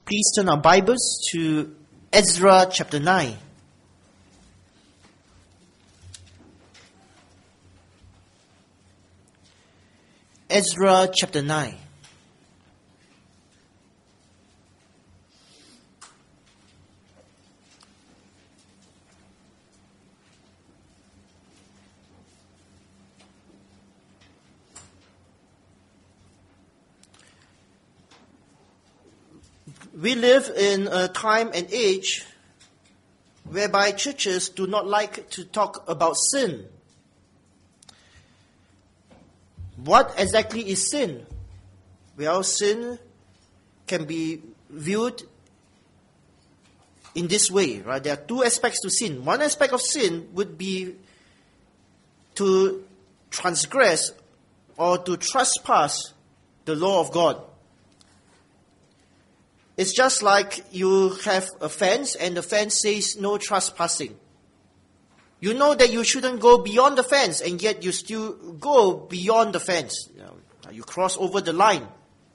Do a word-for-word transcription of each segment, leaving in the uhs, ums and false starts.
Please turn our Bibles to Ezra chapter nine. Ezra chapter nine. We live in a time and age whereby churches do not like to talk about sin. What exactly is sin? Well, sin can be viewed in this way, right? There are two aspects to sin. One aspect of sin would be to transgress or to trespass the law of God. It's just like you have a fence and the fence says no trespassing. You know that you shouldn't go beyond the fence, and yet you still go beyond the fence. You know, you cross over the line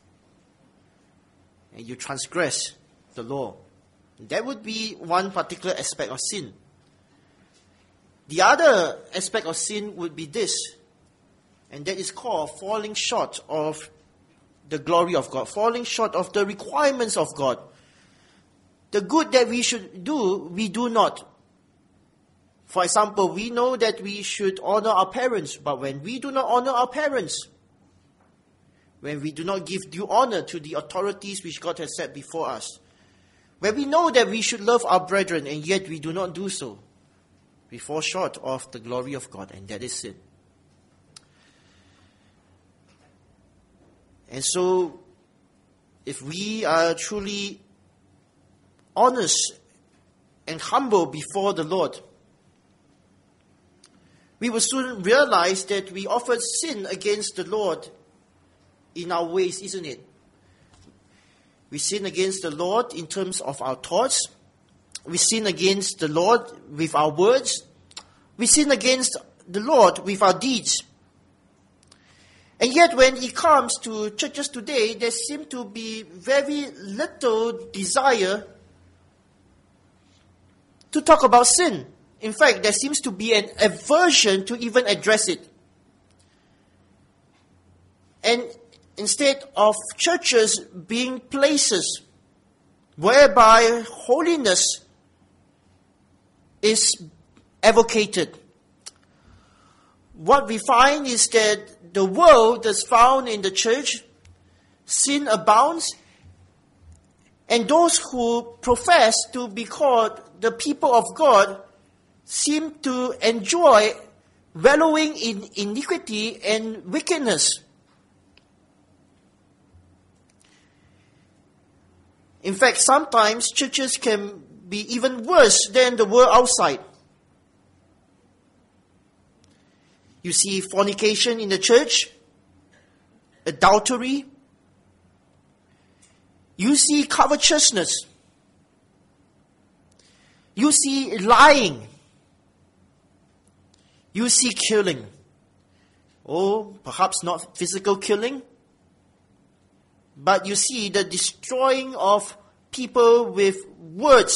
and you transgress the law. That would be one particular aspect of sin. The other aspect of sin would be this, and that is called falling short of the glory of God, falling short of the requirements of God. The good that we should do, we do not. For example, we know that we should honor our parents, but when we do not honor our parents, when we do not give due honor to the authorities which God has set before us, when we know that we should love our brethren and yet we do not do so, we fall short of the glory of God, and that is sin. And so, if we are truly honest and humble before the Lord, we will soon realize that we often sin against the Lord in our ways, isn't it? We sin against the Lord in terms of our thoughts. We sin against the Lord with our words. We sin against the Lord with our deeds. And yet when it comes to churches today, there seems to be very little desire to talk about sin. In fact, there seems to be an aversion to even address it. And instead of churches being places whereby holiness is advocated, what we find is that the world that's found in the church, sin abounds, and those who profess to be called the people of God seem to enjoy wallowing in iniquity and wickedness. In fact, sometimes churches can be even worse than the world outside. You see fornication in the church, adultery. You see covetousness. You see lying. You see killing. Oh, perhaps not physical killing, but you see the destroying of people with words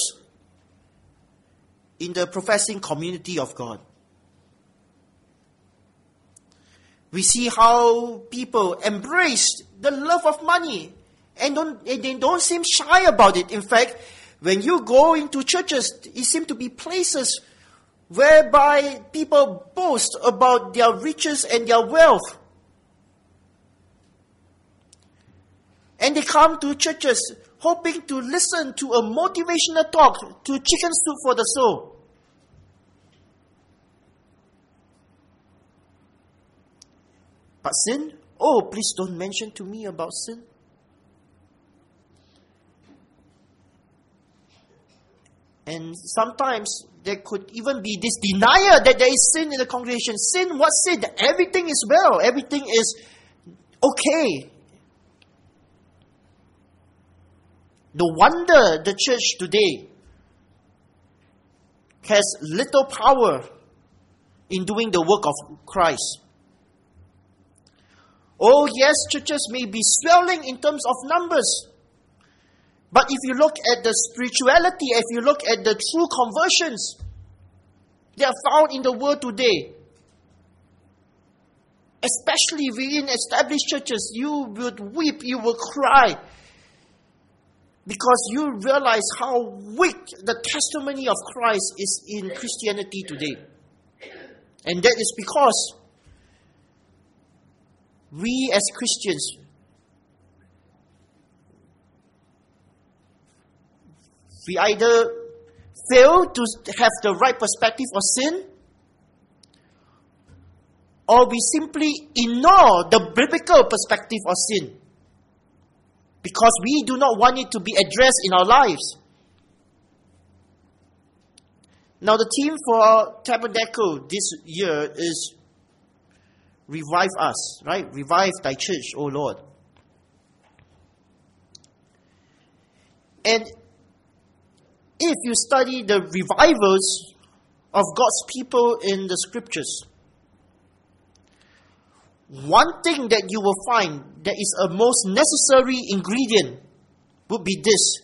in the professing community of God. We see how people embrace the love of money and, don't, and they don't seem shy about it. In fact, when you go into churches, it seems to be places whereby people boast about their riches and their wealth. And they come to churches hoping to listen to a motivational talk, to chicken soup for the soul. But sin? Oh, please don't mention to me about sin. And sometimes there could even be this denial that there is sin in the congregation. Sin? What sin? That everything is well. Everything is okay. No wonder the church today has little power in doing the work of Christ. Oh yes, churches may be swelling in terms of numbers, But if you look at the spirituality, if you look at the true conversions that are found in the world today, especially within established churches, you would weep, you will cry, because you realize how weak the testimony of Christ is in Christianity today. And that is because we as Christians, we either fail to have the right perspective of sin, or we simply ignore the biblical perspective of sin because we do not want it to be addressed in our lives. Now, the theme for our tabernacle this year is Revive Us, right? Revive Thy Church, O Lord. And if you study the revivals of God's people in the scriptures, one thing that you will find that is a most necessary ingredient would be this: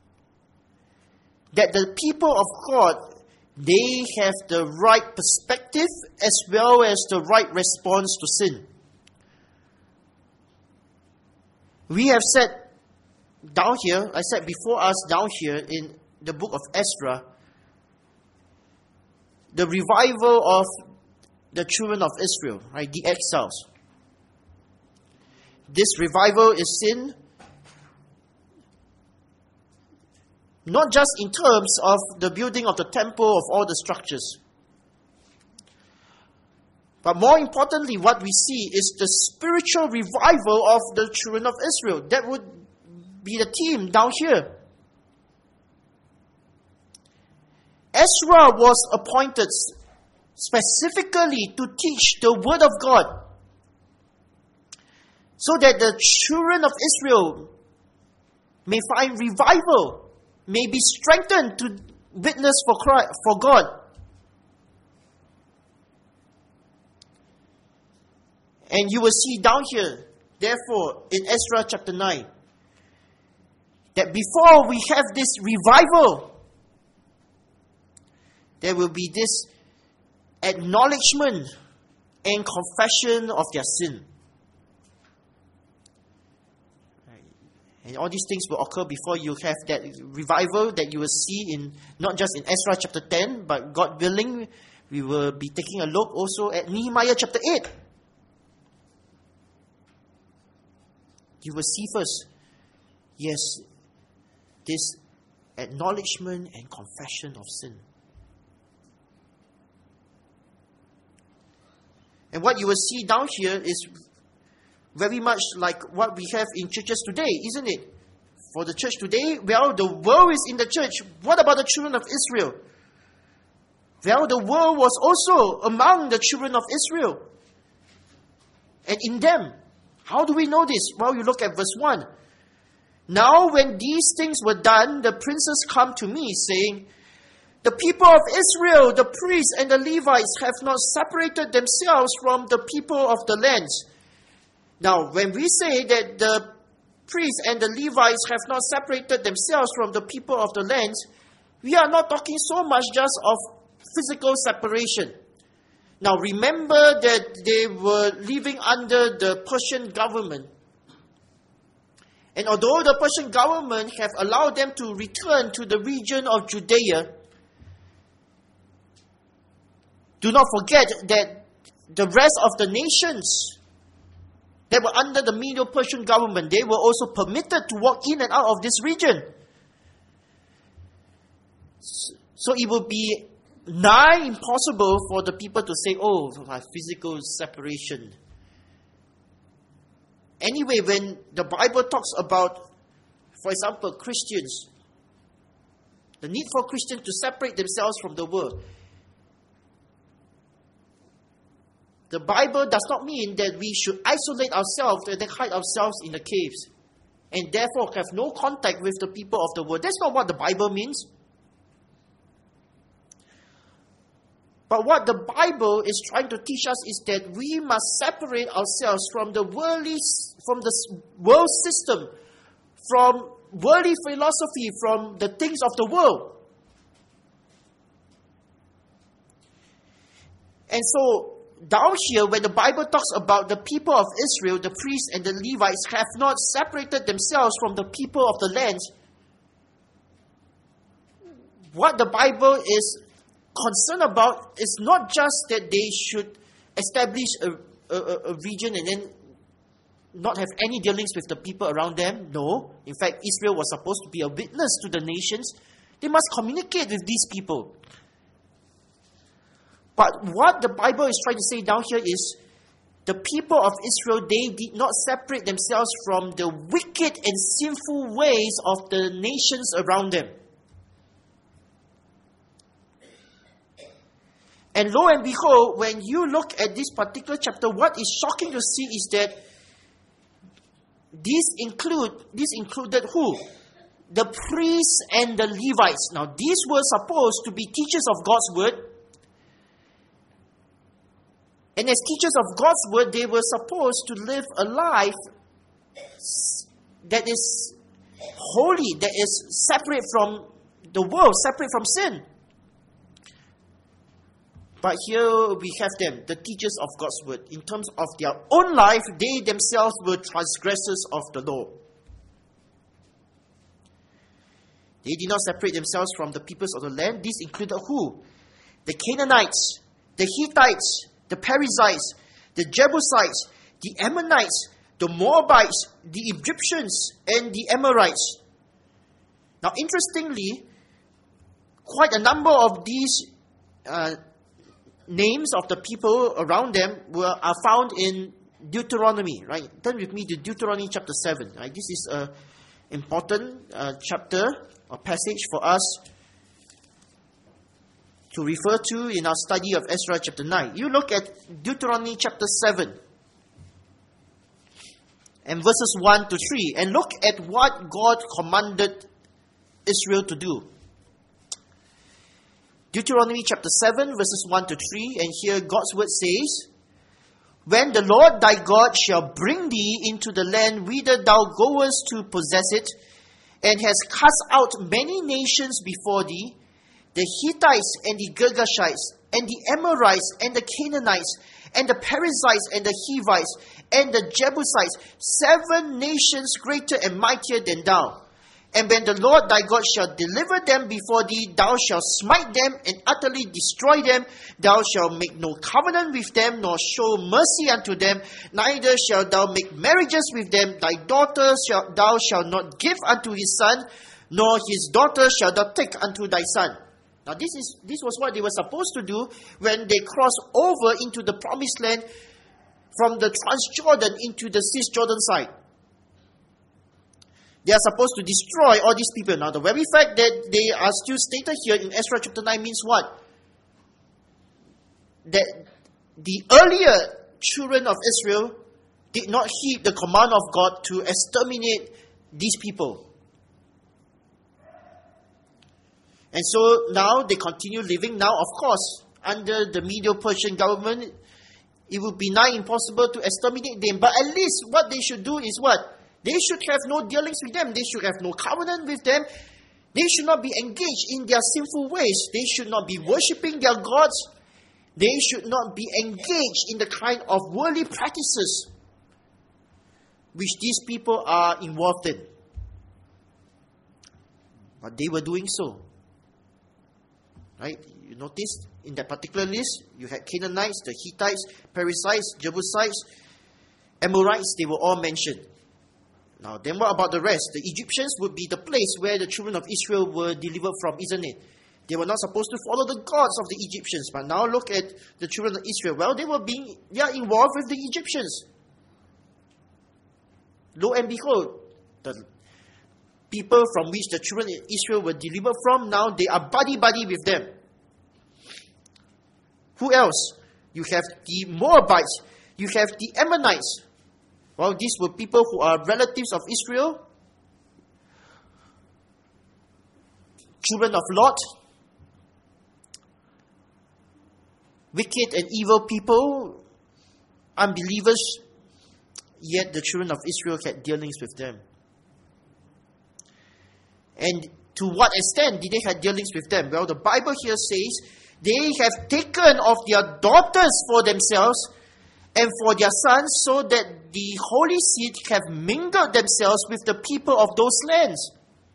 that the people of God, they have the right perspective as well as the right response to sin. We have said down here, I said before us down here in the book of Ezra, the revival of the children of Israel, right, the exiles. This revival is seen not just in terms of the building of the temple, of all the structures, but more importantly, what we see is the spiritual revival of the children of Israel. That would be the theme down here. Ezra was appointed specifically to teach the Word of God, so that the children of Israel may find revival, may be strengthened to witness for Christ, for God. And you will see down here, therefore, in Ezra chapter nine, that before we have this revival, there will be this acknowledgement and confession of their sin. And all these things will occur before you have that revival that you will see in not just in Ezra chapter ten, but God willing, we will be taking a look also at Nehemiah chapter eight. You will see first, yes, this acknowledgement and confession of sin. And what you will see down here is very much like what we have in churches today, isn't it? For the church today, well, the world is in the church. What about the children of Israel? Well, the world was also among the children of Israel. And in them, how do we know this? Well, you look at verse one. Now, when these things were done, the princes come to me, saying, the people of Israel, the priests and the Levites, have not separated themselves from the people of the lands. Now, when we say that the priests and the Levites have not separated themselves from the people of the lands, we are not talking so much just of physical separation. Now, remember that they were living under the Persian government. And although the Persian government have allowed them to return to the region of Judea, do not forget that the rest of the nations that were under the Medo-Persian government, they were also permitted to walk in and out of this region. So it would be nigh impossible for the people to say, oh, physical separation. Anyway, when the Bible talks about, for example, Christians, the need for Christians to separate themselves from the world, the Bible does not mean that we should isolate ourselves and then hide ourselves in the caves and therefore have no contact with the people of the world. That's not what the Bible means. But what the Bible is trying to teach us is that we must separate ourselves from the worldly, from the world system, from worldly philosophy, from the things of the world. And so, down here, when the Bible talks about the people of Israel, the priests and the Levites have not separated themselves from the people of the land, what the Bible is concerned about is not just that they should establish a, a, a region and then not have any dealings with the people around them. No. In fact, Israel was supposed to be a witness to the nations. They must communicate with these people. But what the Bible is trying to say down here is, the people of Israel, they did not separate themselves from the wicked and sinful ways of the nations around them. And lo and behold, when you look at this particular chapter, what is shocking to see is that These include, this included who? The priests and the Levites. Now, these were supposed to be teachers of God's word. And as teachers of God's word, they were supposed to live a life that is holy, that is separate from the world, separate from sin. But here we have them, the teachers of God's word. In terms of their own life, they themselves were transgressors of the law. They did not separate themselves from the peoples of the land. This included who? The Canaanites, the Hittites, the Perizzites, the Jebusites, the Ammonites, the Moabites, the Egyptians, and the Amorites. Now, interestingly, quite a number of these uh, names of the people around them were are found in Deuteronomy, right? Turn with me to Deuteronomy chapter seven. Right? This is an important uh, chapter or passage for us to refer to in our study of Ezra chapter nine. You look at Deuteronomy chapter seven and verses one to three, and look at what God commanded Israel to do. Deuteronomy chapter seven, verses one to three, and here God's word says, "When the Lord thy God shall bring thee into the land whither thou goest to possess it, and has cast out many nations before thee, the Hittites and the Girgashites, and the Amorites, and the Canaanites, and the Perizzites, and the Hivites, and the Jebusites, seven nations greater and mightier than thou. And when the Lord thy God shall deliver them before thee, thou shalt smite them and utterly destroy them. Thou shalt make no covenant with them, nor show mercy unto them. Neither shalt thou make marriages with them. Thy daughter shalt thou shalt not give unto his son, nor his daughter shalt thou take unto thy son." Now this is this was what they were supposed to do when they crossed over into the promised land from the Transjordan into the Cisjordan side. They are supposed to destroy all these people. Now, the very fact that they are still stated here in Ezra chapter nine means what? That the earlier children of Israel did not heed the command of God to exterminate these people. And so now they continue living. Now, of course, under the Medo-Persian government, it would be nigh impossible to exterminate them. But at least what they should do is what? They should have no dealings with them. They should have no covenant with them. They should not be engaged in their sinful ways. They should not be worshipping their gods. They should not be engaged in the kind of worldly practices which these people are involved in. But they were doing so. Right? You notice in that particular list, you had Canaanites, the Hittites, Perizzites, Jebusites, Amorites, they were all mentioned. Now, then what about the rest? The Egyptians would be the place where the children of Israel were delivered from, isn't it? They were not supposed to follow the gods of the Egyptians. But now look at the children of Israel. Well, they were being, they are involved with the Egyptians. Lo and behold, the people from which the children of Israel were delivered from, now they are buddy-buddy with them. Who else? You have the Moabites. You have the Ammonites. Well, these were people who are relatives of Israel. Children of Lot. Wicked and evil people. Unbelievers. Yet the children of Israel had dealings with them. And to what extent did they have dealings with them? Well, the Bible here says they have taken of their daughters for themselves and for their sons, so that the holy seed have mingled themselves with the people of those lands.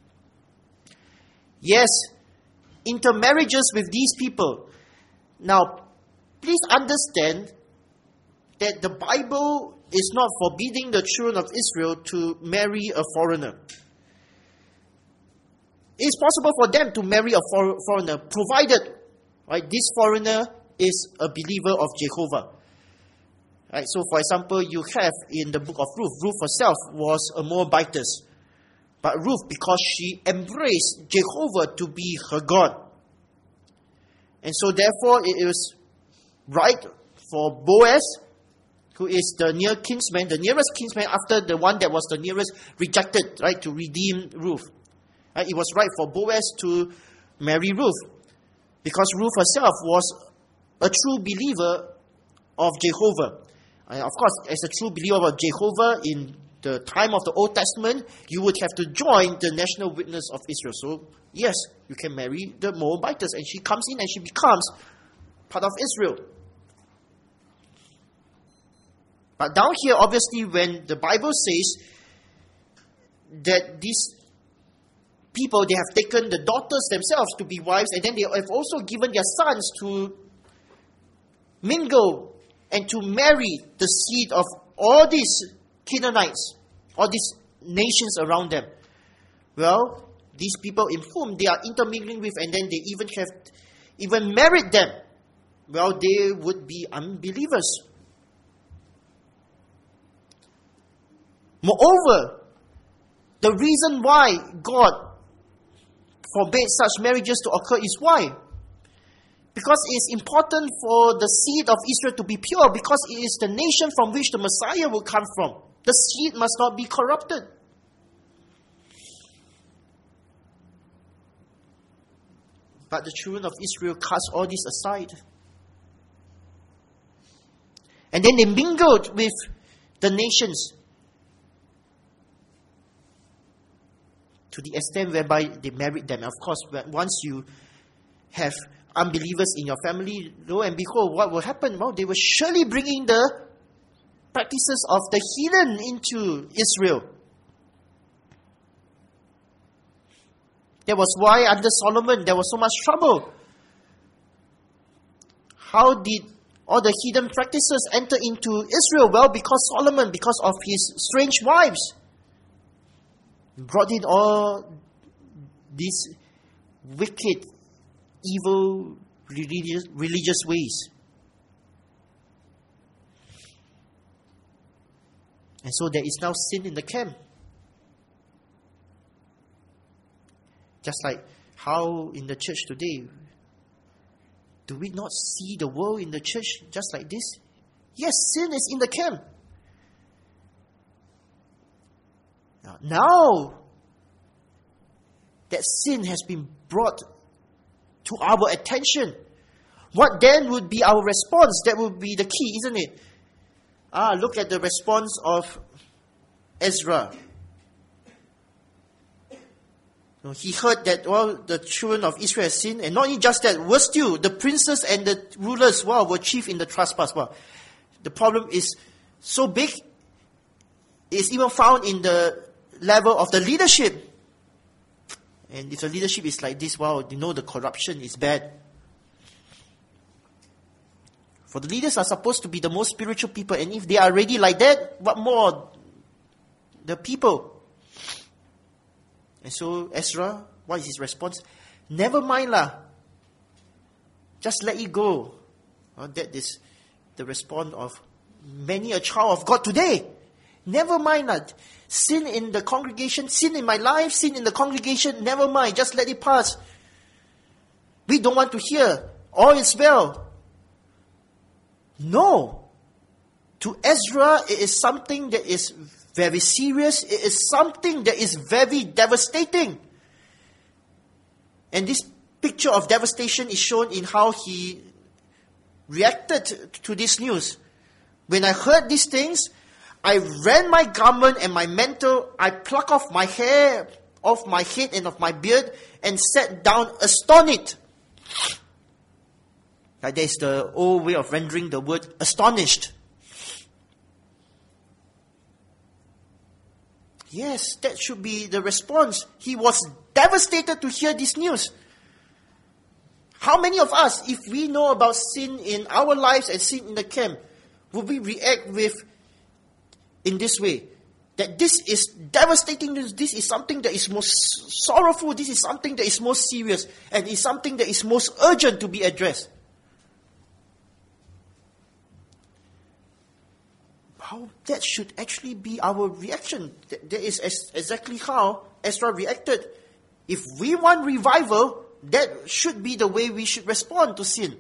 Yes, intermarriages with these people. Now, please understand that the Bible is not forbidding the children of Israel to marry a foreigner. It's possible for them to marry a for- foreigner, provided, right, this foreigner is a believer of Jehovah. Right, so, for example, you have in the book of Ruth, Ruth herself was a Moabitess. But Ruth, because she embraced Jehovah to be her God. And so, therefore, it is right for Boaz, who is the near kinsman, the nearest kinsman after the one that was the nearest rejected, right, to redeem Ruth. Right, it was right for Boaz to marry Ruth, because Ruth herself was a true believer of Jehovah. And of course, as a true believer of Jehovah in the time of the Old Testament, you would have to join the national witness of Israel. So, yes, you can marry the Moabitess, and she comes in and she becomes part of Israel. But down here, obviously, when the Bible says that these people, they have taken the daughters themselves to be wives, and then they have also given their sons to mingle and to marry the seed of all these Canaanites, all these nations around them. Well, these people in whom they are intermingling with, and then they even have even married them, well, they would be unbelievers. Moreover, the reason why God forbade such marriages to occur is why? Because it is important for the seed of Israel to be pure, because it is the nation from which the Messiah will come from. The seed must not be corrupted. But the children of Israel cast all this aside. And then they mingled with the nations to the extent whereby they married them. Of course, once you have unbelievers in your family, lo and behold, what will happen? Well, they will surely bring in the practices of the heathen into Israel. That was why under Solomon there was so much trouble. How did all the heathen practices enter into Israel? Well, because Solomon, because of his strange wives, brought in all these wicked, evil religious, religious ways. And so there is now sin in the camp. Just like how in the church today, do we not see the world in the church just like this? Yes, sin is in the camp. Now that sin has been brought to our attention, what then would be our response? That would be the key, isn't it? Ah, look at the response of Ezra. He heard that all the children of Israel had sinned, and not only just that, worse still, the princes and the rulers, wow, were chief in the trespass. Wow. The problem is so big, it's even found in the level of the leadership. And if the leadership is like this, wow, you know the corruption is bad. For the leaders are supposed to be the most spiritual people, and if they are already like that, what more the people? And so Ezra, what is his response? Never mind lah. Just let it go. Well, that is the response of many a child of God today. Never mind lah. Sin in the congregation, sin in my life, sin in the congregation, never mind. Just let it pass. We don't want to hear. All is well. No. To Ezra, it is something that is very serious. It is something that is very devastating. And this picture of devastation is shown in how he reacted to this news. When I heard these things, I rent my garment and my mantle, I pluck off my hair off my head and of my beard, and sat down astonished. Like there's the old way of rendering the word astonished. Yes, that should be the response. He was devastated to hear this news. How many of us, if we know about sin in our lives and sin in the camp, would we react with in this way? That this is devastating news, this is something that is most sorrowful, this is something that is most serious, and is something that is most urgent to be addressed. How that should actually be our reaction. That is exactly how Ezra reacted. If we want revival, that should be the way we should respond to sin.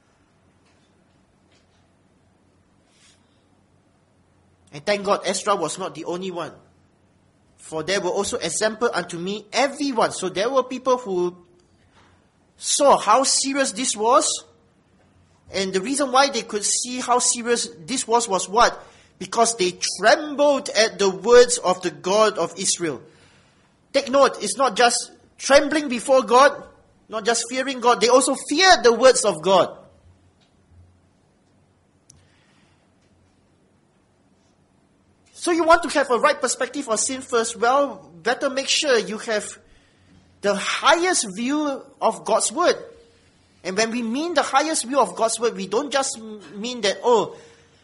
And thank God, Ezra was not the only one. For there were also example unto me everyone. So there were people who saw how serious this was. And the reason why they could see how serious this was was what? Because they trembled at the words of the God of Israel. Take note, it's not just trembling before God, not just fearing God. They also feared the words of God. So you want to have a right perspective of sin first? Well, better make sure you have the highest view of God's word. And when we mean the highest view of God's word, we don't just mean that, oh,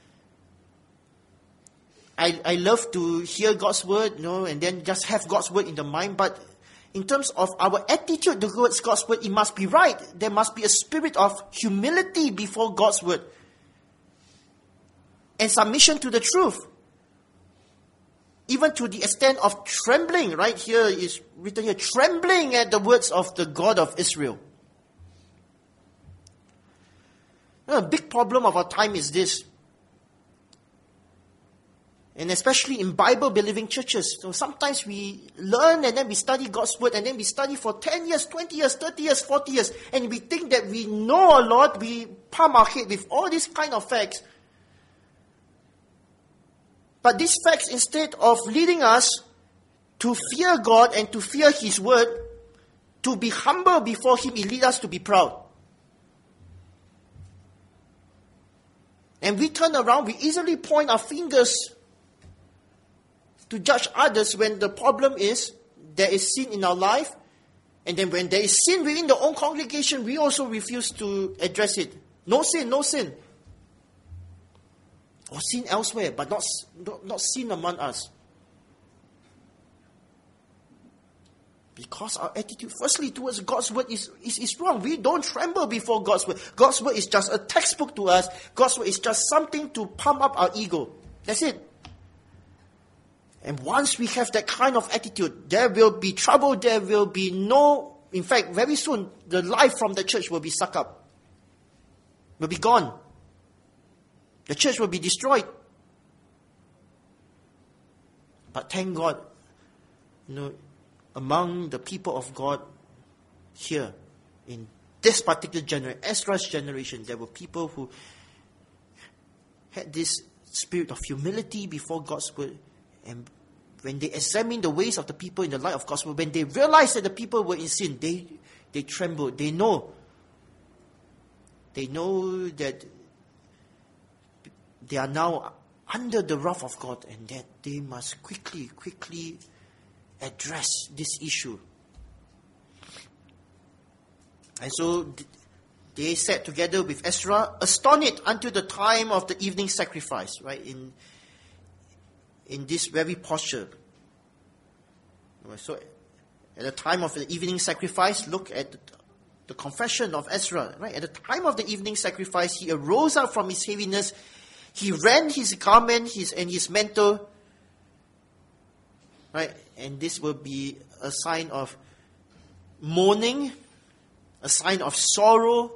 I, I love to hear God's word, you know, and then just have God's word in the mind. But in terms of our attitude towards God's word, it must be right. There must be a spirit of humility before God's word. And submission to the truth. Even to the extent of trembling, right here is written here, trembling at the words of the God of Israel. A big problem of our time is this. And especially in Bible-believing churches. So sometimes we learn and then we study God's word and then we study for ten years, twenty years, thirty years, forty years. And we think that we know a lot. We palm our head with all these kind of facts. But these facts, instead of leading us to fear God and to fear His word, to be humble before Him, it leads us to be proud. And we turn around, we easily point our fingers to judge others when the problem is there is sin in our life. And then when there is sin within the own congregation, we also refuse to address it. No sin, no sin. Or sin elsewhere, but not, not, not sin among us. Because our attitude, firstly, towards God's word is, is, is wrong. We don't tremble before God's word. God's word is just a textbook to us. God's word is just something to pump up our ego. That's it. And once we have that kind of attitude, there will be trouble, there will be no, in fact, very soon, the life from the church will be sucked up. Will be gone. The church will be destroyed. But thank God, you know, among the people of God here, in this particular generation, Ezra's generation, there were people who had this spirit of humility before God's word. And when they examined the ways of the people in the light of God's word, when they realized that the people were in sin, they, they trembled. They know. They know that they are now under the wrath of God and that they must quickly, quickly address this issue. And so they sat together with Ezra, astonished until the time of the evening sacrifice, right? In in this very posture. So at the time of the evening sacrifice, look at the confession of Ezra, right? At the time of the evening sacrifice, he arose up from his heaviness. He rent his garment his, and his mantle, right? And this will be a sign of mourning, a sign of sorrow,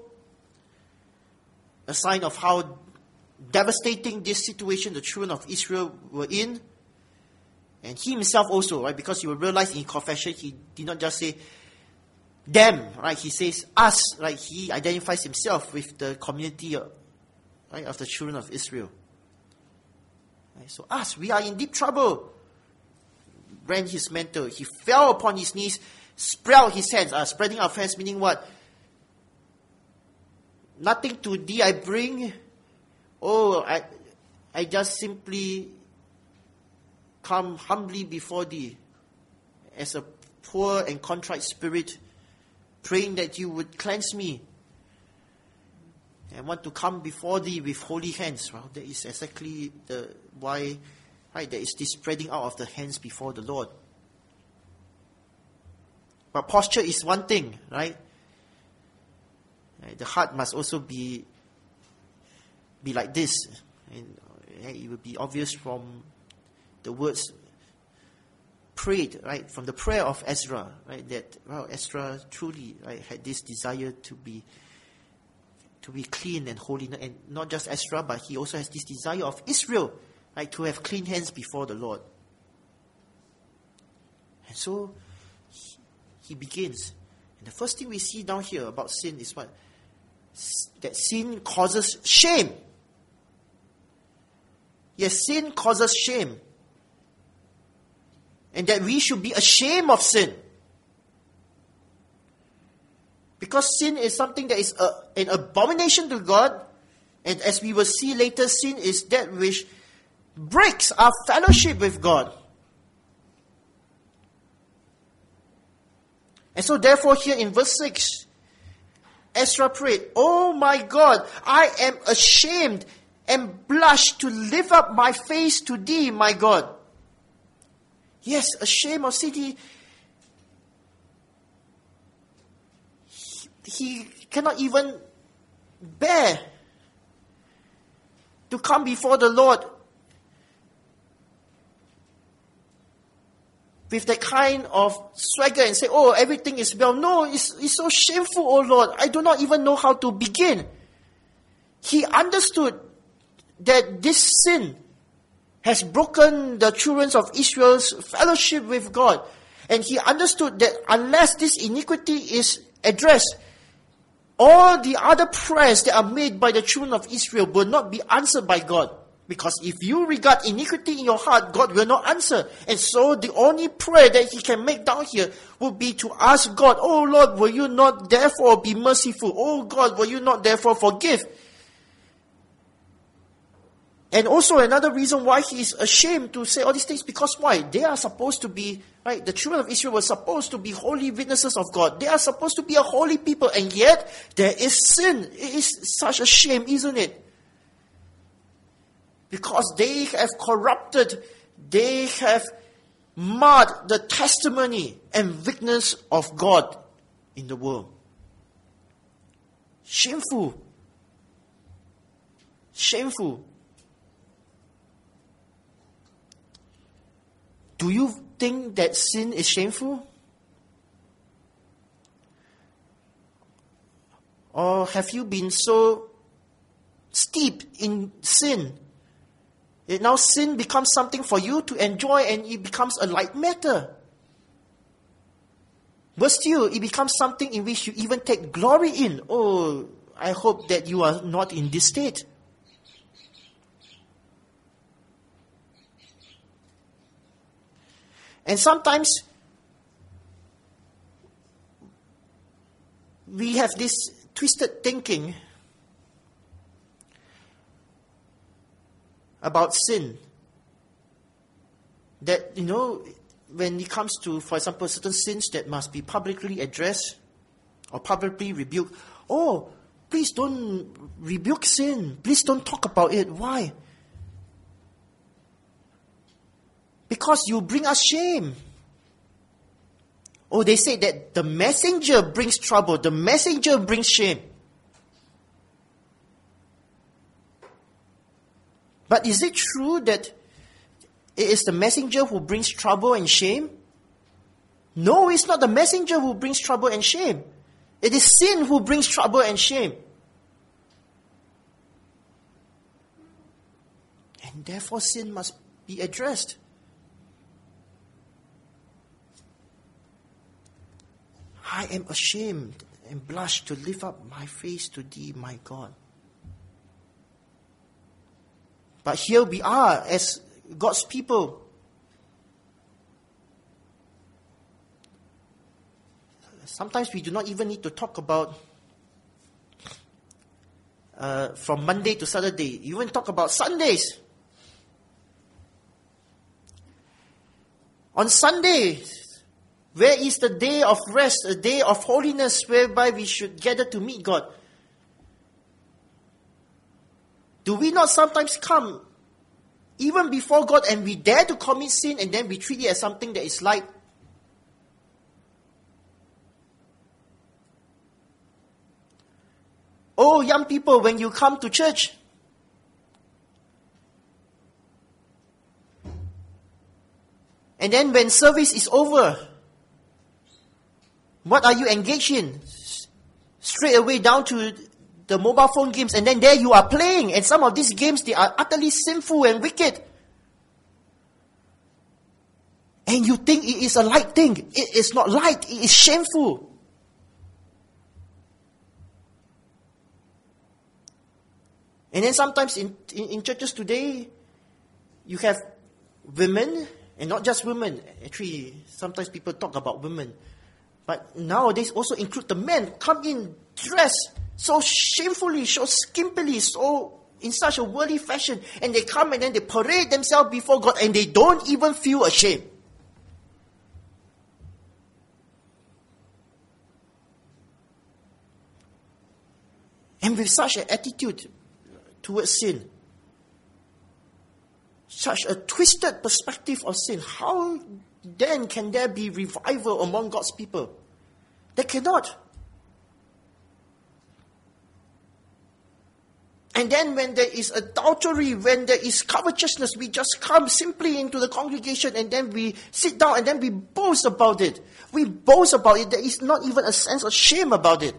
a sign of how devastating this situation the children of Israel were in. And he himself also, right? Because you will realize in confession, he did not just say them, right? He says us, right? He identifies himself with the community, right, of the children of Israel. Right? So us, we are in deep trouble. rent his mantle. He fell upon his knees, spread out his hands. Uh, spreading out hands meaning what? Nothing to thee I bring. Oh, I, I just simply come humbly before thee as a poor and contrite spirit, praying that you would cleanse me. I want to come before thee with holy hands. Well, that is exactly the why, right? There is this spreading out of the hands before the Lord. But posture is one thing, right? Right, the heart must also be be like this, and it will be obvious from the words prayed, right, from the prayer of Ezra, right, that well, Ezra truly, right, had this desire to be to be clean and holy, and not just Ezra, but he also has this desire of Israel, right, to have clean hands before the Lord. And so he, he begins, and the first thing we see down here about sin is what? That sin causes shame. Yes, sin causes shame. And that we should be ashamed of sin. Because sin is something that is a, an abomination to God. And as we will see later, sin is that which breaks our fellowship with God. And so therefore here in verse six, Ezra prayed, "Oh my God, I am ashamed and blush to lift up my face to thee, my God." Yes, ashamed of sin. He, he cannot even bear to come before the Lord with that kind of swagger and say, "Oh, everything is well." No, it's, it's so shameful, oh Lord. I do not even know how to begin. He understood that this sin has broken the children of Israel's fellowship with God. And he understood that unless this iniquity is addressed, all the other prayers that are made by the children of Israel will not be answered by God. Because if you regard iniquity in your heart, God will not answer. And so the only prayer that he can make down here would be to ask God, "Oh Lord, will you not therefore be merciful? Oh God, will you not therefore forgive?" And also another reason why he is ashamed to say all these things, because why? They are supposed to be, right, the children of Israel were supposed to be holy witnesses of God. They are supposed to be a holy people, and yet there is sin. It is such a shame, isn't it? Because they have corrupted, they have marred the testimony and witness of God in the world. Shameful. Shameful. Do you think that sin is shameful? Or have you been so steeped in sin that now sin becomes something for you to enjoy and it becomes a light matter? But still, it becomes something in which you even take glory in. Oh, I hope that you are not in this state. And sometimes we have this twisted thinking about sin. That, you know, when it comes to, for example, certain sins that must be publicly addressed or publicly rebuked, oh, please don't rebuke sin. Please don't talk about it. Why? Because you bring us shame. Oh, they say that the messenger brings trouble. The messenger brings shame. But is it true that it is the messenger who brings trouble and shame? No, it's not the messenger who brings trouble and shame. It is sin who brings trouble and shame. And therefore sin must be addressed. I am ashamed and blush to lift up my face to thee, my God. But here we are as God's people. sometimes we do not even need to talk about uh, from Monday to Saturday. You even talk about Sundays. On Sunday, where is the day of rest, a day of holiness whereby we should gather to meet God? Do we not sometimes come even before God and we dare to commit sin and then we treat it as something that is light? Oh, young people, when you come to church, and then when service is over, what are you engaged in? Straight away down to the mobile phone games, and then there you are playing, and some of these games, they are utterly sinful and wicked. And you think it is a light thing. It is not light, it is shameful. And then sometimes in, in, in churches today, you have women, and not just women. Actually, sometimes people talk about women. But nowadays also include the men, come in dressed so shamefully, so skimpily, so in such a worldly fashion. And they come and then they parade themselves before God and they don't even feel ashamed. And with such an attitude towards sin, such a twisted perspective of sin, how then can there be revival among God's people? There cannot. And then when there is adultery, when there is covetousness, we just come simply into the congregation and then we sit down and then we boast about it. We boast about it. There is not even a sense of shame about it.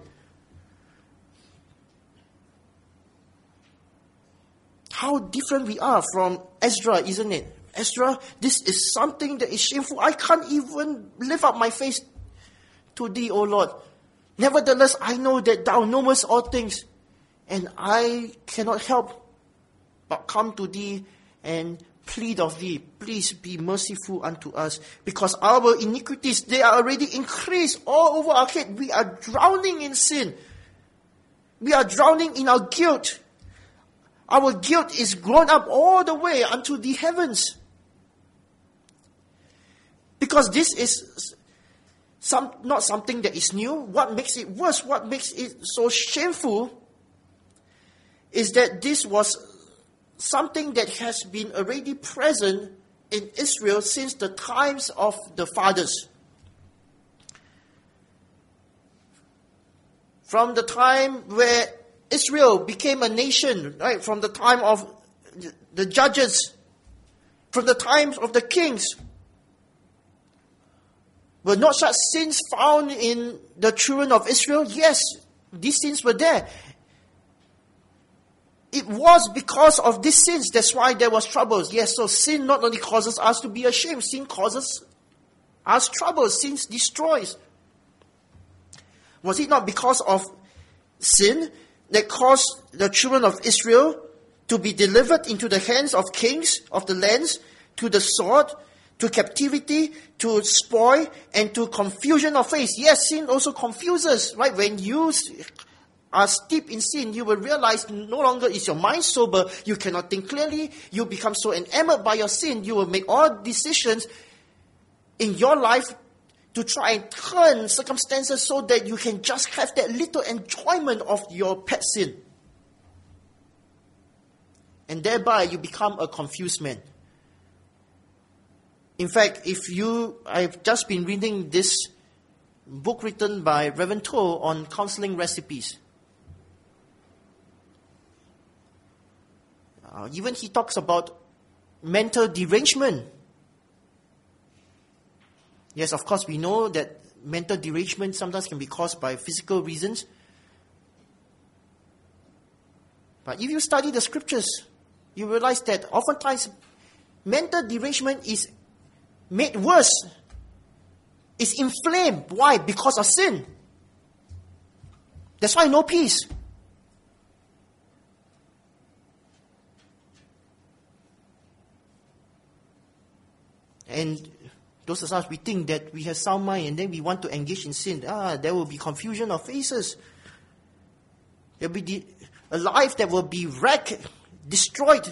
How different we are from Ezra, isn't it? Ezra, this is something that is shameful. I can't even lift up my face to thee, O Lord. Nevertheless, I know that thou knowest all things, and I cannot help but come to thee and plead of thee. Please be merciful unto us, because our iniquities, they are already increased all over our head. We are drowning in sin. We are drowning in our guilt. Our guilt is grown up all the way unto the heavens. Because this is some, not something that is new. What makes it worse, what makes it so shameful, is that this was something that has been already present in Israel since the times of the fathers. From the time where Israel became a nation, right? From the time of the judges, from the times of the kings, were not such sins found in the children of Israel? Yes, these sins were there. It was because of these sins, that's why there was troubles. Yes, so sin not only causes us to be ashamed, sin causes us trouble, sin destroys. Was it not because of sin that caused the children of Israel to be delivered into the hands of kings of the lands, to the sword, to captivity, to spoil, and to confusion of faith? Yes, sin also confuses, right? When you are steeped in sin, you will realize no longer is your mind sober, you cannot think clearly, you become so enamored by your sin, you will make all decisions in your life to try and turn circumstances so that you can just have that little enjoyment of your pet sin. And thereby you become a confused man. In fact, if you, I've just been reading this book written by Reverend Toh on counseling recipes. Uh, even he talks about mental derangement. Yes, of course, we know that mental derangement sometimes can be caused by physical reasons. But if you study the scriptures, you realize that oftentimes mental derangement is made worse. It's inflamed. Why? Because of sin. That's why no peace. And Those of us, we think that we have sound mind and then we want to engage in sin. Ah, there will be confusion of faces. There will be the, a life that will be wrecked, destroyed.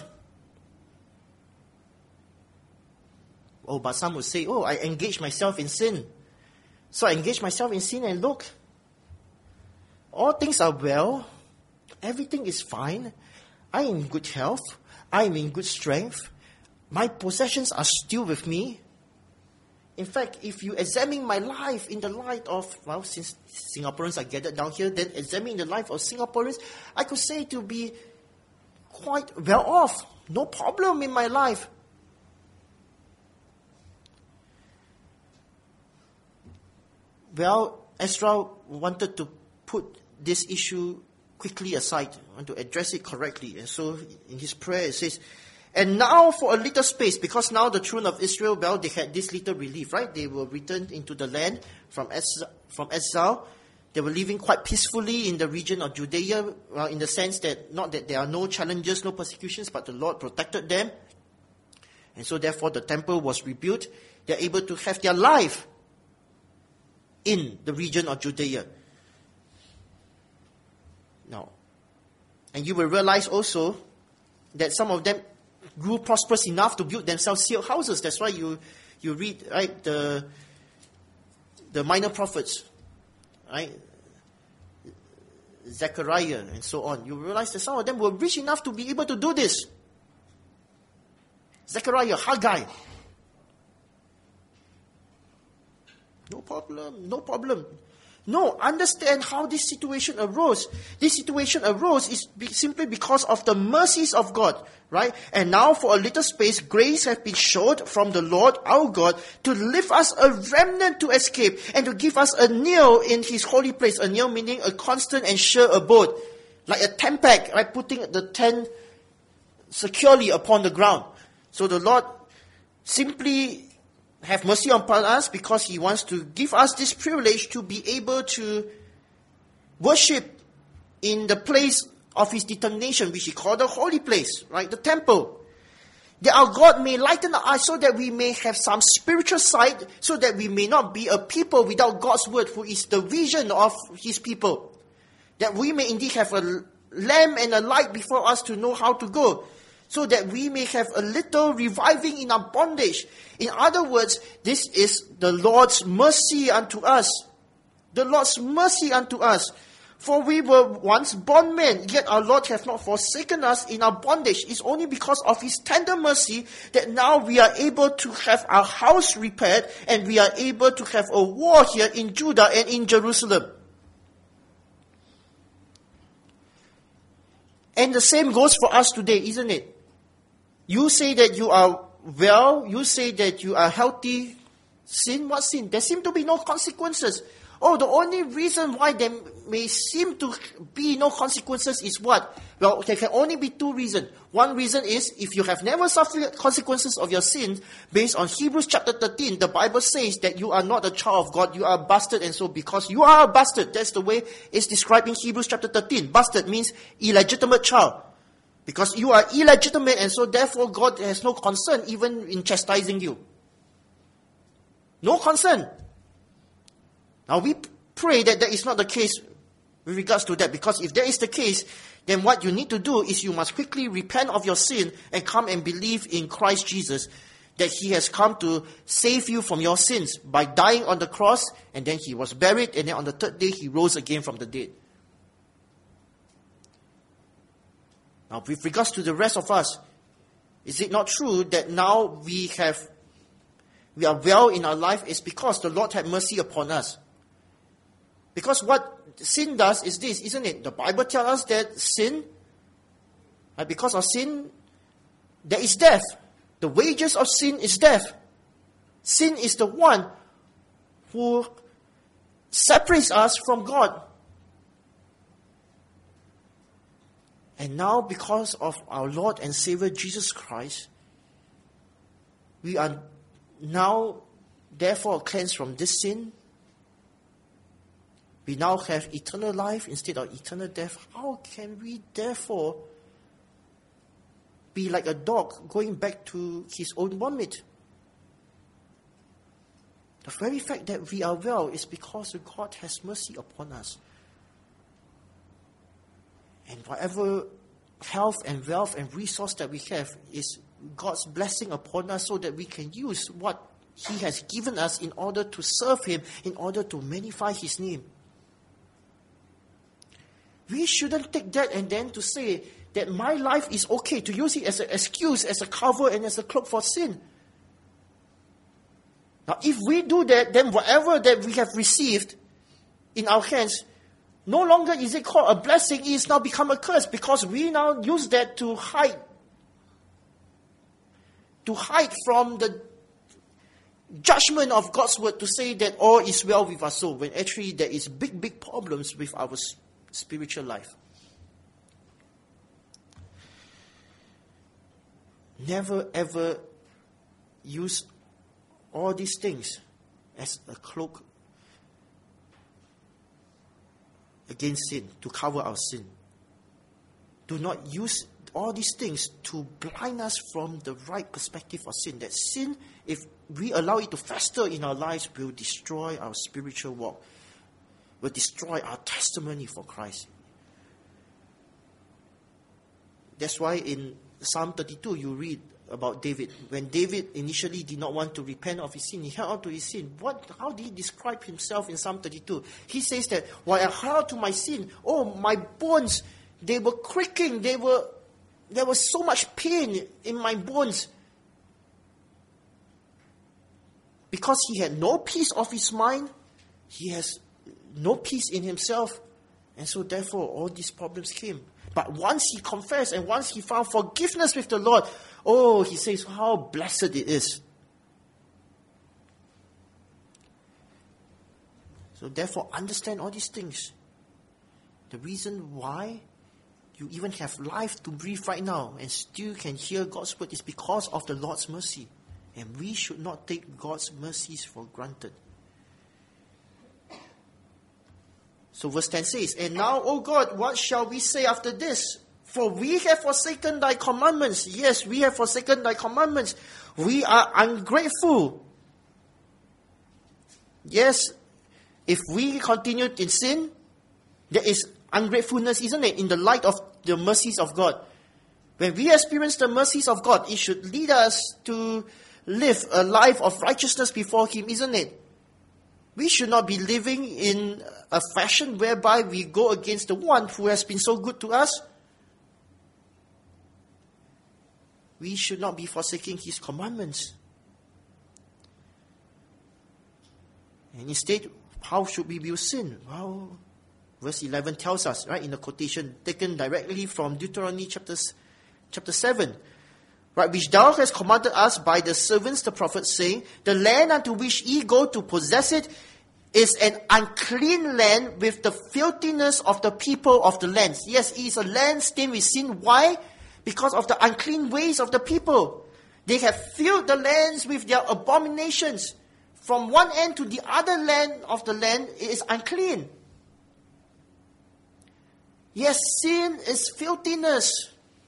Oh, but some would say, oh, I engage myself in sin. So I engage myself in sin and look, all things are well. Everything is fine. I am in good health. I am in good strength. My possessions are still with me. In fact, if you examine my life in the light of, well, since Singaporeans are gathered down here, then examine the life of Singaporeans, I could say to be quite well off. No problem in my life. Well, Ezra wanted to put this issue quickly aside, want to address it correctly. And so in his prayer it says, and now for a little space, because now the children of Israel, well, they had this little relief, right? They were returned into the land from exile. From exile. They were living quite peacefully in the region of Judea, well, in the sense that not that there are no challenges, no persecutions, but the Lord protected them. And so therefore the temple was rebuilt. They are able to have their life in the region of Judea. Now, and you will realize also that some of them grew prosperous enough to build themselves sealed houses. That's why you you read, right, the the minor prophets, right, Zechariah and so on. You realize that some of them were rich enough to be able to do this. Zechariah, Haggai. No problem, no problem. No, understand how this situation arose. This situation arose is be simply because of the mercies of God, right? And now for a little space, grace has been showed from the Lord our God to lift us a remnant to escape and to give us a nail in his holy place. A nail meaning a constant and sure abode. Like a tent peg, right? Putting the tent securely upon the ground. So the Lord simply have mercy upon us because he wants to give us this privilege to be able to worship in the place of his determination, which he called the holy place, right? The temple. That our God may lighten our eyes so that we may have some spiritual sight, so that we may not be a people without God's word, who is the vision of his people. That we may indeed have a lamp and a light before us to know how to go, so that we may have a little reviving in our bondage. In other words, this is the Lord's mercy unto us. The Lord's mercy unto us. For we were once bondmen, yet our Lord hath not forsaken us in our bondage. It's only because of his tender mercy that now we are able to have our house repaired and we are able to have a wall here in Judah and in Jerusalem. And the same goes for us today, isn't it? You say that you are well, you say that you are healthy. Sin, what sin? There seem to be no consequences. Oh, the only reason why there may seem to be no consequences is what? Well, there can only be two reasons. One reason is, if you have never suffered consequences of your sins, based on Hebrews chapter thirteen, the Bible says that you are not a child of God, you are a bastard, and so because you are a bastard, that's the way it's described in Hebrews chapter thirteen. Bastard means illegitimate child. Because you are illegitimate, and so therefore God has no concern even in chastising you. No concern. Now we pray that that is not the case with regards to that, because if that is the case, then what you need to do is you must quickly repent of your sin and come and believe in Christ Jesus, that he has come to save you from your sins by dying on the cross, and then he was buried, and then on the third day he rose again from the dead. Now, with regards to the rest of us, is it not true that now we have, we are well in our life is because the Lord had mercy upon us? Because what sin does is this, isn't it? The Bible tells us that sin, right, because of sin, there is death. The wages of sin is death. Sin is the one who separates us from God. And now, because of our Lord and Savior Jesus Christ, we are now therefore cleansed from this sin. We now have eternal life instead of eternal death. How can we therefore be like a dog going back to his own vomit? The very fact that we are well is because God has mercy upon us. And whatever health and wealth and resource that we have is God's blessing upon us so that we can use what He has given us in order to serve Him, in order to magnify His name. We shouldn't take that and then to say that my life is okay, to use it as an excuse, as a cover and as a cloak for sin. Now, if we do that, then whatever that we have received in our hands, no longer is it called a blessing, it is now become a curse, because we now use that to hide, to hide from the judgment of God's word, to say that all is well with our soul, when actually there is big, big problems with our spiritual life. Never ever use all these things as a cloak against sin, to cover our sin. Do not use all these things to blind us from the right perspective of sin. That sin, if we allow it to fester in our lives, will destroy our spiritual walk, will destroy our testimony for Christ. That's why in Psalm thirty-two you read about David. When David initially did not want to repent of his sin, he held on to his sin. What? How did he describe himself in Psalm thirty-two? He says that, while I held on to my sin, oh, my bones, they were creaking, they were, there was so much pain in my bones. Because he had no peace of his mind, he has no peace in himself, and so therefore all these problems came. But once he confessed and once he found forgiveness with the Lord, oh, he says how blessed it is. So therefore, understand all these things. The reason why you even have life to breathe right now and still can hear God's word is because of the Lord's mercy. And we should not take God's mercies for granted. So verse ten says, and now, O God, what shall we say after this? For we have forsaken thy commandments. Yes, we have forsaken thy commandments. We are ungrateful. Yes, if we continue in sin, there is ungratefulness, isn't it, in the light of the mercies of God. When we experience the mercies of God, it should lead us to live a life of righteousness before Him, isn't it? We should not be living in a fashion whereby we go against the one who has been so good to us. We should not be forsaking His commandments. And instead, how should we view sin? Well, verse eleven tells us, right, in the quotation taken directly from Deuteronomy chapter, chapter seven. Right, which thou hast commanded us by the servants, the prophets, saying, the land unto which ye go to possess it is an unclean land with the filthiness of the people of the land. Yes, it is a land stained with sin. Why? Because of the unclean ways of the people. They have filled the lands with their abominations. From one end to the other land of the land, it is unclean. Yes, sin is filthiness.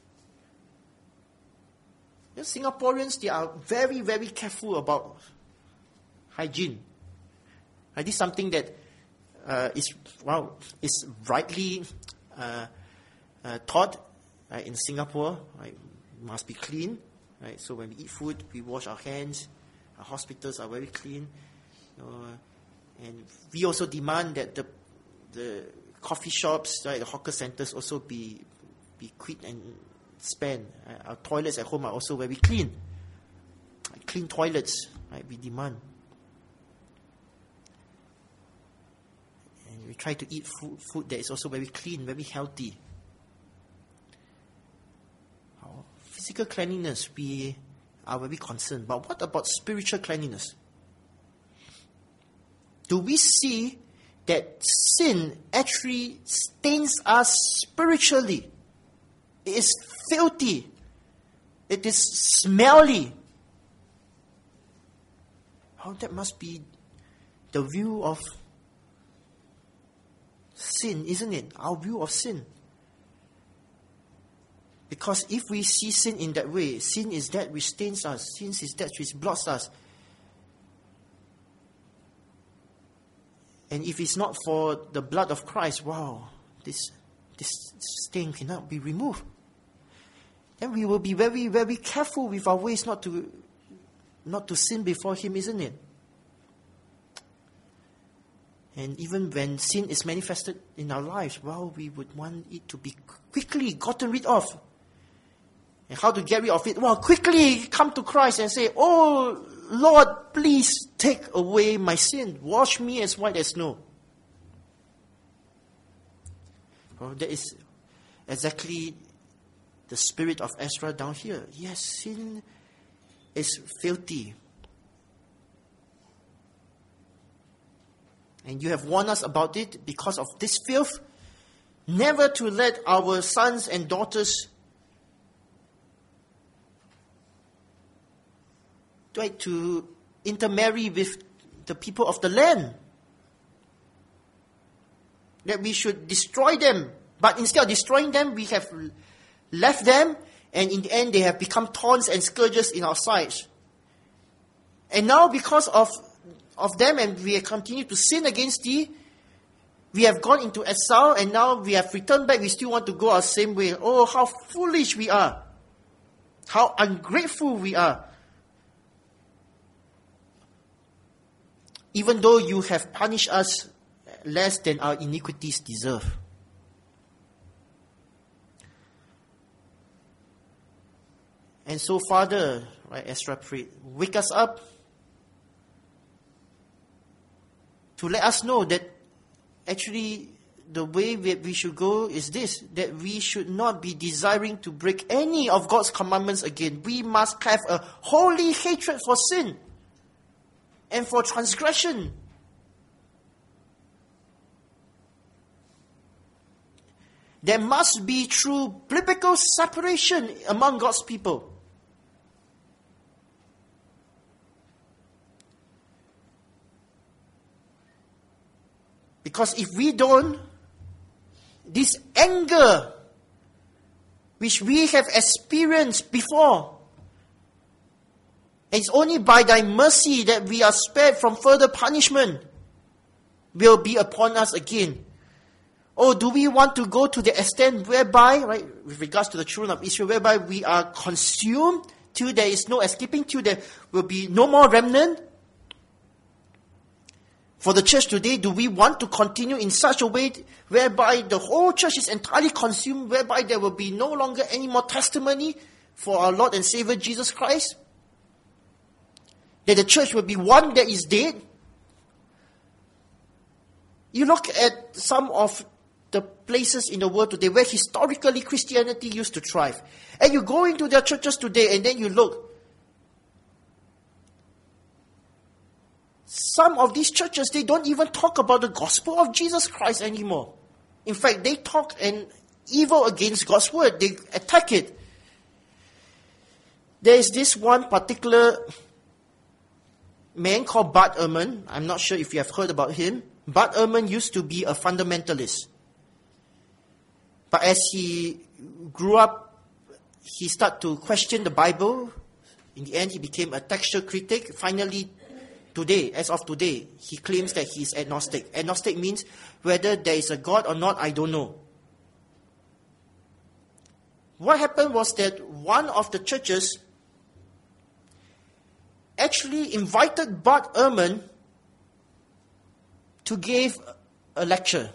Yes, Singaporeans, they are very, very careful about hygiene. Uh, this is something that uh, is, well, is rightly uh, uh, taught uh, in Singapore. Right? Must be clean. Right? So when we eat food, we wash our hands. Our hospitals are very clean. Uh, and we also demand that the the coffee shops, right, the hawker centers also be be quick and span. Uh, our toilets at home are also very clean. Like clean toilets, right, we demand. And we try to eat food, food that is also very clean, very healthy. Our physical cleanliness, we are very concerned. But what about spiritual cleanliness? Do we see that sin actually stains us spiritually? It is filthy. It is smelly. Oh, that must be the view of sin, isn't it? Our view of sin. Because if we see sin in that way, sin is that which stains us. Sin is that which blots us. And if it's not for the blood of Christ, wow, this, this stain cannot be removed. Then we will be very, very careful with our ways not to, not to sin before Him, isn't it? And even when sin is manifested in our lives, well, we would want it to be quickly gotten rid of. And how to get rid of it? Well, quickly come to Christ and say, "Oh, Lord, please take away my sin. Wash me as white as snow." Well, that is exactly the spirit of Ezra down here. Yes, sin is filthy. And you have warned us about it because of this filth, never to let our sons and daughters try to intermarry with the people of the land. That we should destroy them. But instead of destroying them, we have left them, and in the end they have become thorns and scourges in our sides. And now because of of them, and we have continued to sin against thee, we have gone into exile, and now we have returned back, we still want to go our same way. Oh, how foolish we are. How ungrateful we are. Even though you have punished us less than our iniquities deserve. And so, Father, right, Ezra prayed, wake us up to let us know that actually the way we, we should go is this, that we should not be desiring to break any of God's commandments again. We must have a holy hatred for sin and for transgression. There must be true biblical separation among God's people. Because if we don't, this anger which we have experienced before, and it's only by thy mercy that we are spared from further punishment, will be upon us again. Oh, do we want to go to the extent whereby, right, with regards to the children of Israel, whereby we are consumed till there is no escaping, till there will be no more remnant? For the church today, do we want to continue in such a way whereby the whole church is entirely consumed, whereby there will be no longer any more testimony for our Lord and Savior Jesus Christ? That the church will be one that is dead? You look at some of the places in the world today where historically Christianity used to thrive, and you go into their churches today and then you look. Some of these churches, they don't even talk about the gospel of Jesus Christ anymore. In fact, they talk an evil against God's word. They attack it. There is this one particular man called Bart Ehrman. I'm not sure if you have heard about him. Bart Ehrman used to be a fundamentalist. But as he grew up, he started to question the Bible. In the end, he became a textual critic. Finally, today, as of today, he claims that he is agnostic. Agnostic means whether there is a God or not, I don't know. What happened was that one of the churches actually invited Bart Ehrman to give a lecture.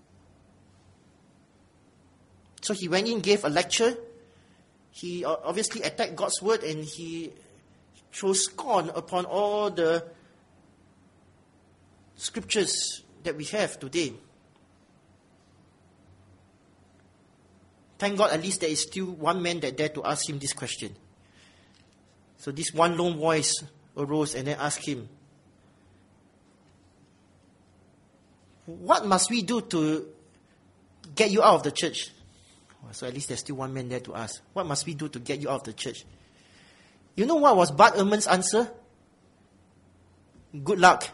So he went in, gave a lecture. He obviously attacked God's word, and he threw scorn upon all the scriptures that we have today. Thank God at least there is still one man that dared to ask him this question. So this one lone voice arose and then asked him, what must we do to get you out of the church? So at least there's still one man there to ask, what must we do to get you out of the church? You know what was Bart Ehrman's answer? Good luck.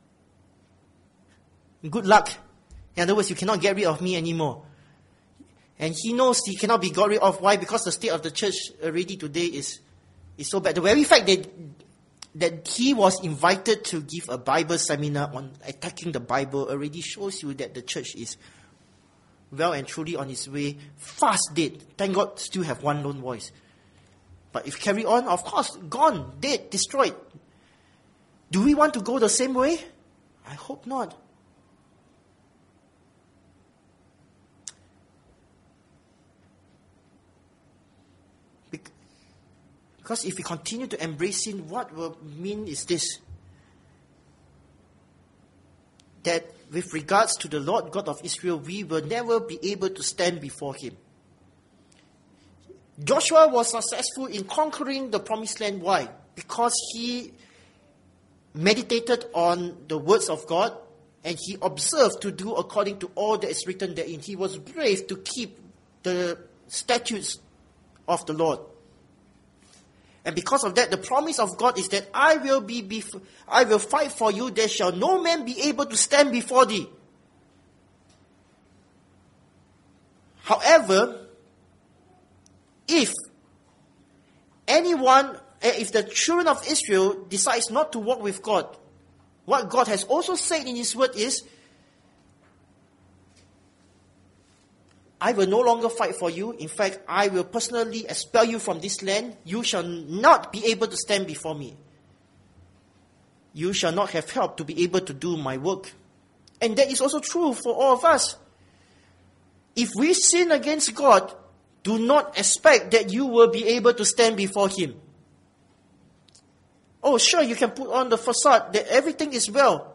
Good luck. In other words, you cannot get rid of me anymore. And he knows he cannot be got rid of. Why? Because the state of the church already today is, is so bad. The very fact that that he was invited to give a Bible seminar on attacking the Bible already shows you that the church is well and truly on its way, fast dead. Thank God still have one lone voice. But if carry on, of course, gone, dead, destroyed. Do we want to go the same way? I hope not. Because if we continue to embrace sin, what will mean is this. That with regards to the Lord God of Israel, we will never be able to stand before Him. Joshua was successful in conquering the promised land. Why? Because he meditated on the words of God and he observed to do according to all that is written therein. He was brave to keep the statutes of the Lord. And because of that, the promise of God is that I will be, bef- I will fight for you. There shall no man be able to stand before thee. However, if anyone, if the children of Israel decides not to walk with God, what God has also said in His word is, I will no longer fight for you. In fact, I will personally expel you from this land. You shall not be able to stand before me. You shall not have help to be able to do my work. And that is also true for all of us. If we sin against God, do not expect that you will be able to stand before Him. Oh, sure, you can put on the facade that everything is well.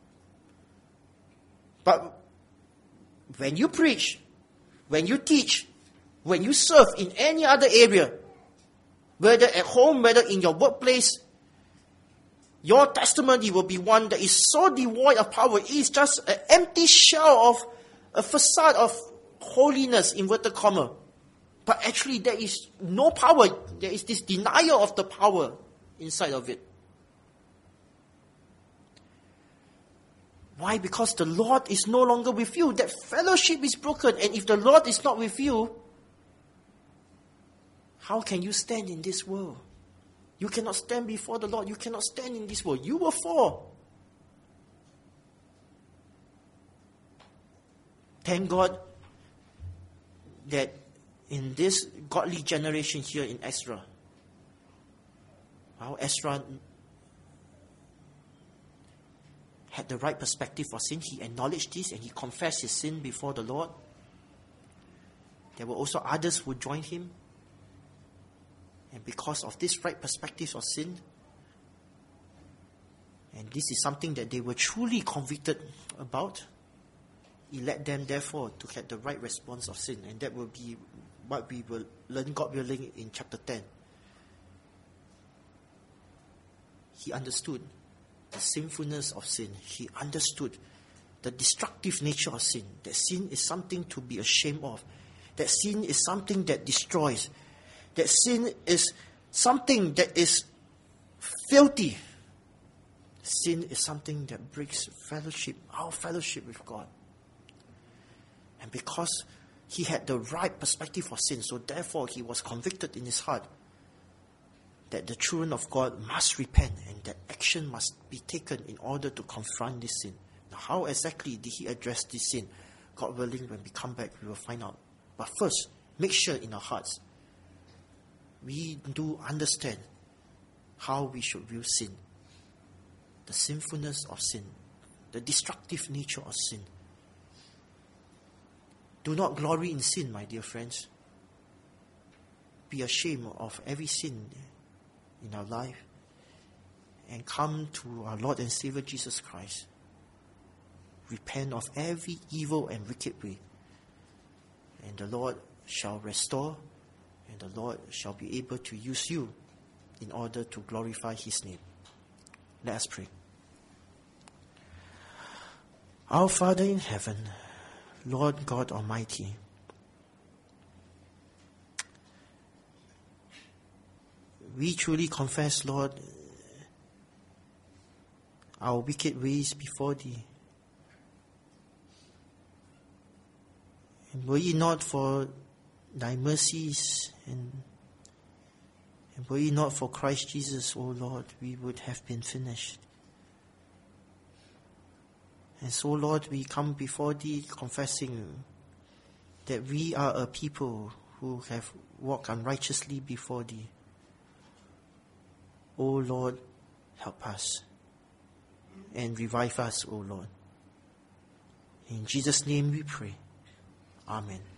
But when you preach, when you teach, when you serve in any other area, whether at home, whether in your workplace, your testimony will be one that is so devoid of power. It is just an empty shell of a facade of holiness, inverted comma. But actually there is no power. There is this denial of the power inside of it. Why? Because the Lord is no longer with you. That fellowship is broken. And if the Lord is not with you, how can you stand in this world? You cannot stand before the Lord. You cannot stand in this world. You will fall. Thank God that in this godly generation here in Ezra, how Ezra had the right perspective for sin. He acknowledged this and he confessed his sin before the Lord. There were also others who joined him. And because of this right perspective of sin, and this is something that they were truly convicted about, it led them therefore to have the right response of sin. And that will be what we will learn, God willing, in chapter ten. He understood the sinfulness of sin. He understood the destructive nature of sin. That sin is something to be ashamed of. That sin is something that destroys. That sin is something that is filthy. Sin is something that breaks fellowship, our fellowship with God. And because he had the right perspective for sin, so therefore he was convicted in his heart that the children of God must repent and that action must be taken in order to confront this sin. Now, how exactly did he address this sin? God willing, when we come back, we will find out. But first, make sure in our hearts, we do understand how we should view sin. The sinfulness of sin. The destructive nature of sin. Do not glory in sin, my dear friends. Be ashamed of every sin in our life and come to our Lord and Savior Jesus Christ. Repent of every evil and wicked way, and the Lord shall restore, and the Lord shall be able to use you in order to glorify His name. Let us pray. Our Father in heaven, Lord God Almighty, we truly confess, Lord, our wicked ways before Thee. And were it not for Thy mercies and, And were it not for Christ Jesus, O Lord, we would have been finished. And so, Lord, we come before Thee confessing that we are a people who have walked unrighteously before Thee. O Lord, help us and revive us, O Lord. In Jesus' name we pray. Amen.